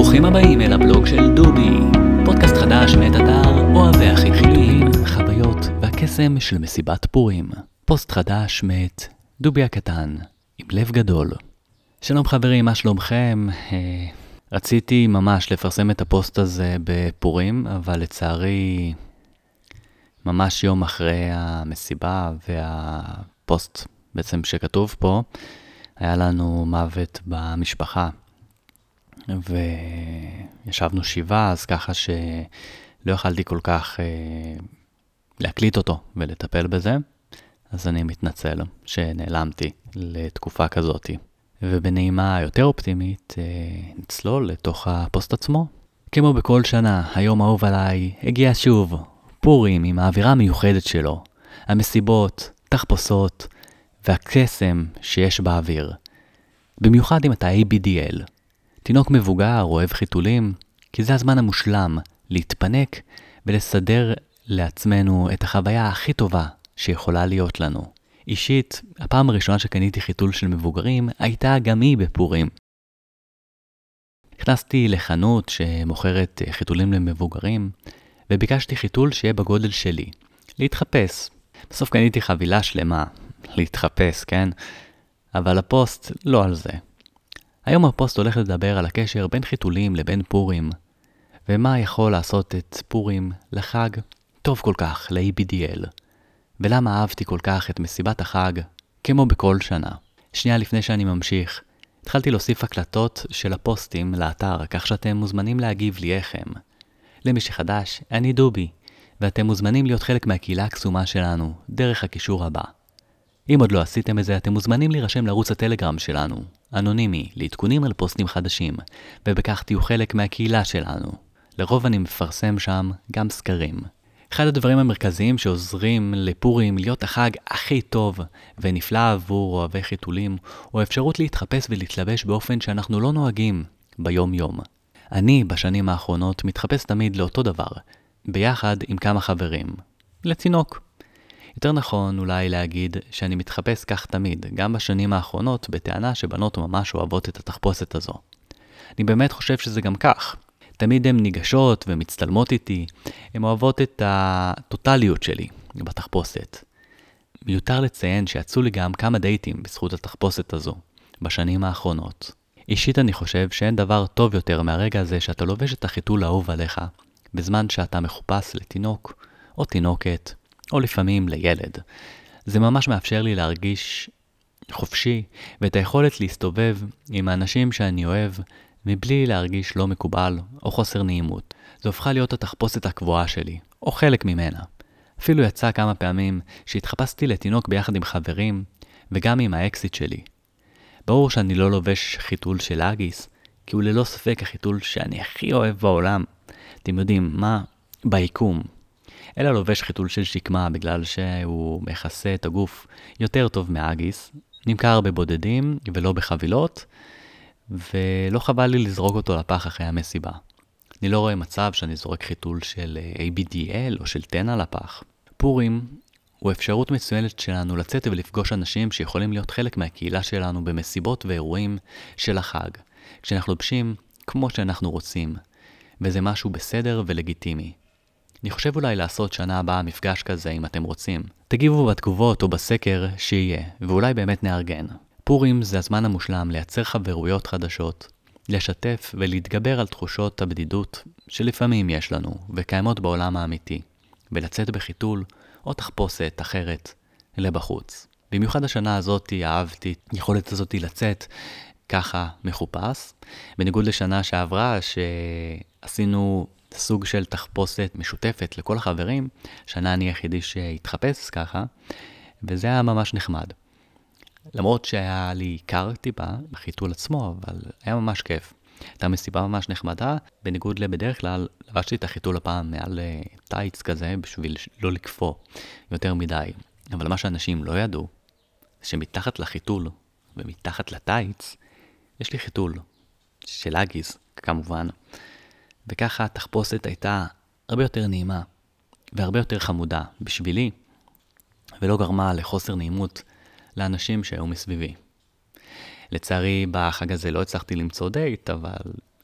ברוכים הבאים אל הבלוג של דובי, פודקאסט חדש מאת אתר אוהבי החיתולים, חוויות והקסם של מסיבת פורים. פוסט חדש מאת דובי הקטן, עם לב גדול. שלום חברים, מה שלומכם? רציתי ממש לפרסם את הפוסט הזה בפורים, אבל לצערי ממש יום אחרי המסיבה והפוסט בעצם שכתוב פה, היה לנו מוות במשפחה. וישבנו שבעה, אז ככה שלא יכלתי כל כך להקליט אותו ולטפל בזה, אז אני מתנצל שנעלמתי לתקופה כזאת. ובנעימה יותר אופטימית נצלול לתוך הפוסט עצמו. כמו בכל שנה, היום האהוב עליי הגיע שוב, פורים עם האווירה המיוחדת שלו, המסיבות, תחפושות והקסם שיש באוויר. במיוחד אם אתה ABDL. תינוק מבוגר אוהב חיתולים, כי זה הזמן המושלם להתפנק ולסדר לעצמנו את החוויה הכי טובה שיכולה להיות לנו. אישית, הפעם הראשונה שקניתי חיתול של מבוגרים הייתה גם היא בפורים. נכנסתי לחנות שמוכרת חיתולים למבוגרים, וביקשתי חיתול שיהיה בגודל שלי, להתחפש. בסוף קניתי חבילה שלמה, להתחפש, כן? אבל הפוסט לא על זה. היום הפוסט הולך לדבר על הקשר בין חיתולים לבין פורים, ומה יכול לעשות את פורים לחג טוב כל כך, ל-ABDL, ולמה אהבתי כל כך את מסיבת החג, כמו בכל שנה. שנייה לפני שאני ממשיך, התחלתי להוסיף הקלטות של הפוסטים לאתר, כך שאתם מוזמנים להגיב לי איכם. למי שחדש, אני דובי, ואתם מוזמנים להיות חלק מהקהילה הקסומה שלנו, דרך הקישור הבא. אם עוד לא עשיתם את זה, אתם מוזמנים להירשם לערוץ הטלגרם שלנו, אנונימי, לעדכונים על פוסטים חדשים, ובכך תהיו חלק מהקהילה שלנו. לרוב אני מפרסם שם גם סקרים. אחד הדברים המרכזיים שעוזרים לפורים להיות החג הכי טוב ונפלא עבור אוהבי חיתולים, הוא האפשרות להתחפש ולהתלבש באופן שאנחנו לא נוהגים ביום יום. אני בשנים האחרונות מתחפש תמיד לאותו דבר, ביחד עם כמה חברים. לתינוק. יותר נכון אולי להגיד שאני מתחפש כך תמיד, גם בשנים האחרונות, בטענה שבנות ממש אוהבות את התחפושת הזו. אני באמת חושב שזה גם כך. תמיד הן ניגשות ומצטלמות איתי, הן אוהבות את הטוטליות שלי בתחפושת. מיותר לציין שיצאו לי גם כמה דייטים בזכות התחפושת הזו, בשנים האחרונות. אישית אני חושב שאין דבר טוב יותר מהרגע הזה שאתה לובש את החיתול האהוב עליך, בזמן שאתה מחופש לתינוק או תינוקת, או לפעמים לילד. זה ממש מאפשר לי להרגיש חופשי, ואת היכולת להסתובב עם האנשים שאני אוהב, מבלי להרגיש לא מקובל או חוסר נעימות. זו הופכה להיות התחפושת הקבועה שלי, או חלק ממנה. אפילו יצא כמה פעמים שהתחפשתי לתינוק ביחד עם חברים, וגם עם האקסיט שלי. ברור שאני לא לובש חיתול של אגיס, כי הוא ללא ספק החיתול שאני הכי אוהב בעולם. אתם יודעים מה? ביקום. אלא לובש חיתול של שקמה בגלל שהוא מכסה את הגוף יותר טוב מאגיס, נמכר בבודדים ולא בחבילות, ולא חבל לי לזרוק אותו לפח אחרי המסיבה. אני לא רואה מצב שאני זורק חיתול של ABDL או של טנה לפח. פורים הוא אפשרות מצוינת שלנו לצאת ולפגוש אנשים שיכולים להיות חלק מהקהילה שלנו במסיבות ואירועים של החג, כשאנחנו לובשים כמו שאנחנו רוצים, וזה משהו בסדר ולגיטימי. אני חושב אולי לעשות שנה הבאה מפגש כזה אם אתם רוצים. תגיבו בתגובות או בסקר שיהיה, ואולי באמת נארגן. פורים זה הזמן המושלם לייצר חברויות חדשות, לשתף ולהתגבר על תחושות הבדידות שלפעמים יש לנו וקיימות בעולם האמיתי, ולצאת בחיתול או תחפושת אחרת לבחוץ. במיוחד השנה הזאת אהבתי יכולת הזאת לצאת ככה מחופש, בניגוד לשנה שעברה שעשינו סוג של תחפושת משותפת לכל החברים, שנה אני היחידי שהתחפש ככה, וזה היה ממש נחמד. למרות שהיה לי קר טיפה בחיתול עצמו, אבל היה ממש כיף. הייתה מסיבה ממש נחמדה, בניגוד לבדרך כלל, לבשתי את החיתול הפעם מעל טייץ כזה, בשביל לא לקפוא יותר מדי. אבל מה שאנשים לא ידעו, שמתחת לחיתול ומתחת לטייץ, יש לי חיתול של אגיס, כמובן. וככה התחפושת הייתה הרבה יותר נעימה והרבה יותר חמודה בשבילי, ולא גרמה לחוסר נעימות לאנשים שהיו מסביבי. לצערי בחג הזה לא הצלחתי למצוא דייט, אבל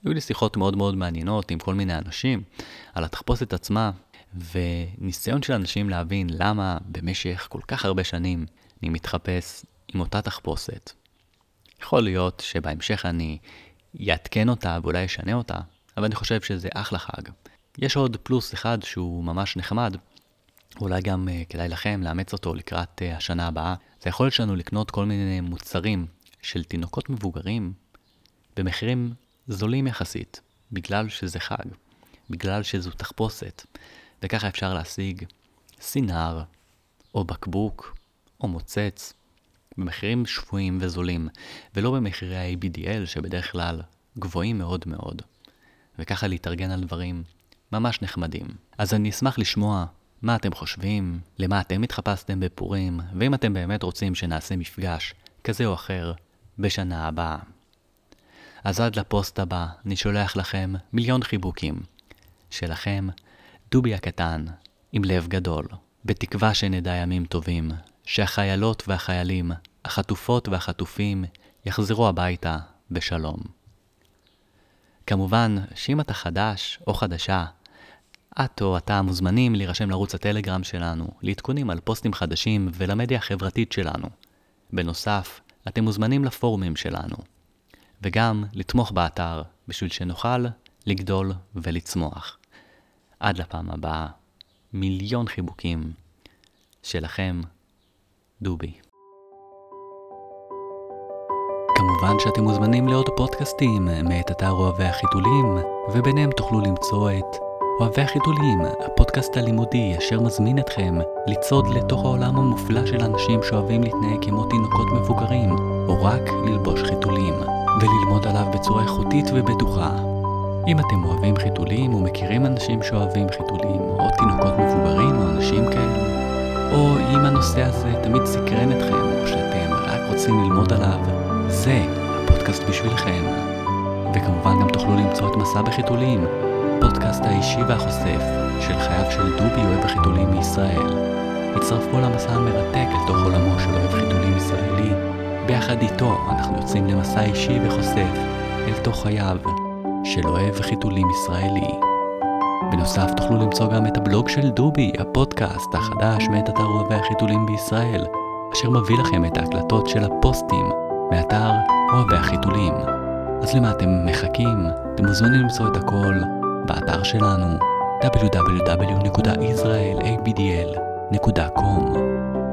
היו לי שיחות מאוד מאוד מעניינות עם כל מיני אנשים על התחפושת עצמה, וניסיון של אנשים להבין למה במשך כל כך הרבה שנים אני מתחפש עם אותה תחפושת. יכול להיות שבהמשך אני יעדכן אותה ואולי אשנה אותה, אבל אני חושב שזה אחלה חג. יש עוד פלוס אחד שהוא ממש נחמד, אולי גם כדאי לכם לאמץ אותו לקראת השנה הבאה. זה יכול להיות שלנו לקנות כל מיני מוצרים של תינוקות מבוגרים במחירים זולים יחסית, בגלל שזה חג, בגלל שזו תחפושת, וככה אפשר להשיג סינר, או בקבוק, או מוצץ, במחירים שפויים וזולים, ולא במחירי ה-ABDL שבדרך כלל גבוהים מאוד מאוד, וככה להתארגן על דברים ממש נחמדים. אז אני אשמח לשמוע מה אתם חושבים, למה אתם התחפשתם בפורים, ואם אתם באמת רוצים שנעשה מפגש כזה או אחר בשנה הבאה. אז עד לפוסט הבא אני שולח לכם מיליון חיבוקים. שלכם דובי הקטן עם לב גדול, בתקווה שנדע ימים טובים, שהחיילות והחיילים, החטופות והחטופים יחזרו הביתה בשלום. כמובן שאם אתה חדש או חדשה, את או אתה מוזמנים להירשם לערוץ הטלגרם שלנו, להתכונים על פוסטים חדשים ולמדיה החברתית שלנו. בנוסף, אתם מוזמנים לפורומים שלנו, וגם לתמוך באתר בשביל שנוכל לגדול ולצמוח. עד לפעם הבאה, מיליון חיבוקים שלכם, דובי. כמובן שאתם מוזמנים לעוד פודקאסטים מאת אתר אוהבי החיתולים, וביניהם תוכלו למצוא את אוהבי החיתולים, הפודקאסט הלימודי אשר מזמין אתכם לצעוד לתוך העולם המופלא של אנשים שאוהבים להתנהג כמו תינוקות מבוגרים, או רק ללבוש חיתולים, וללמוד עליו בצורה איכותית ובטוחה. אם אתם אוהבים חיתולים או מכירים אנשים שאוהבים חיתולים, או תינוקות מבוגרים או אנשים כאלה, או אם הנושא הזה תמיד סקרן אתכם, או שאתם רק רוצים ללמוד עליו, זה הפודקאסט בשבילכם. וכמובן גם תוכלו למצוא את מסע בחיתולים, פודקאסט האישי והחושף של חייו של דובי אוהב החיתולים מישראל. הצטרפו למסע המרתק אל תוך עולמו של אוהב חיתולים ישראלי. ביחד איתו אנחנו יוצאים למסע אישי וחושף אל תוך חייו של אוהב חיתולים ישראלי. בנוסף תוכלו למצוא גם את הבלוג של דובי, הפודקאסט החדש מאת אתר אוהבי החיתולים בישראל, אשר מביא לכם את ההקלטות של הפוסטים מאתר אוהבי החיתולים. אז למה אתם מחכים? אתם מוזמנים למצוא את הכל באתר שלנו www.israelabdl.com.